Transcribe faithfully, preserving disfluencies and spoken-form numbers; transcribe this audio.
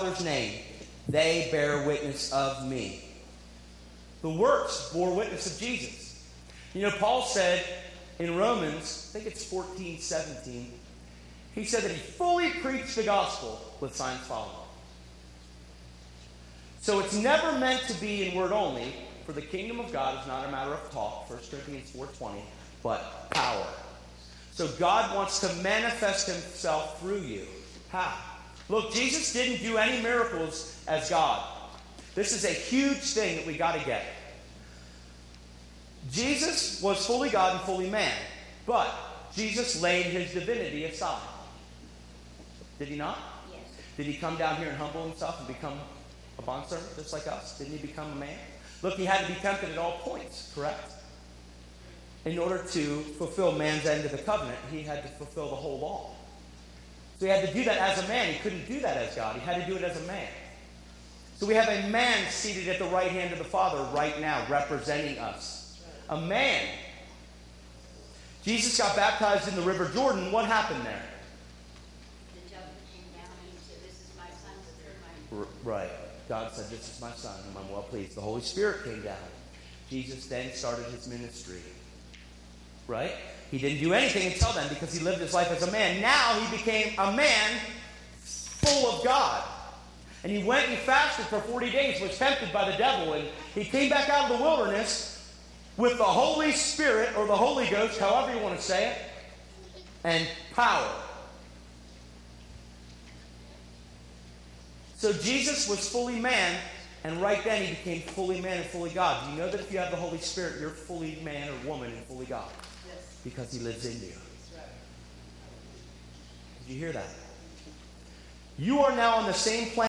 Father's name, they bear witness of me. The works bore witness of Jesus. You know, Paul said in Romans, I think it's fourteen seventeen, he said that he fully preached the gospel with signs following. So it's never meant to be in word only, for the kingdom of God is not a matter of talk, First Corinthians four twenty, but power. So God wants to manifest himself through you. How? Look, Jesus didn't do any miracles as God. This is a huge thing that we got to get. Jesus was fully God and fully man, but Jesus laid his divinity aside. Did he not? Yes. Did he come down here and humble himself and become a bondservant just like us? Didn't he become a man? Look, he had to be tempted at all points, correct? In order to fulfill man's end of the covenant, he had to fulfill the whole law. So he had to do that as a man. He couldn't do that as God. He had to do it as a man. So we have a man seated at the right hand of the Father right now, representing us. A man. Jesus got baptized in the River Jordan. What happened there? The dove came down and said, "This is my son, this is my..." Right. God said, "This is my son, whom I'm well pleased." The Holy Spirit came down. Jesus then started his ministry. Right? He didn't do anything until then because he lived his life as a man. Now he became a man full of God. And he went and fasted for forty days, was tempted by the devil. And he came back out of the wilderness with the Holy Spirit, or the Holy Ghost, however you want to say it, and power. So Jesus was fully man, and right then he became fully man and fully God. Do you know that if you have the Holy Spirit, you're fully man or woman and fully God? Yes. Because he lives in you. Did you hear that? You are now on the same planet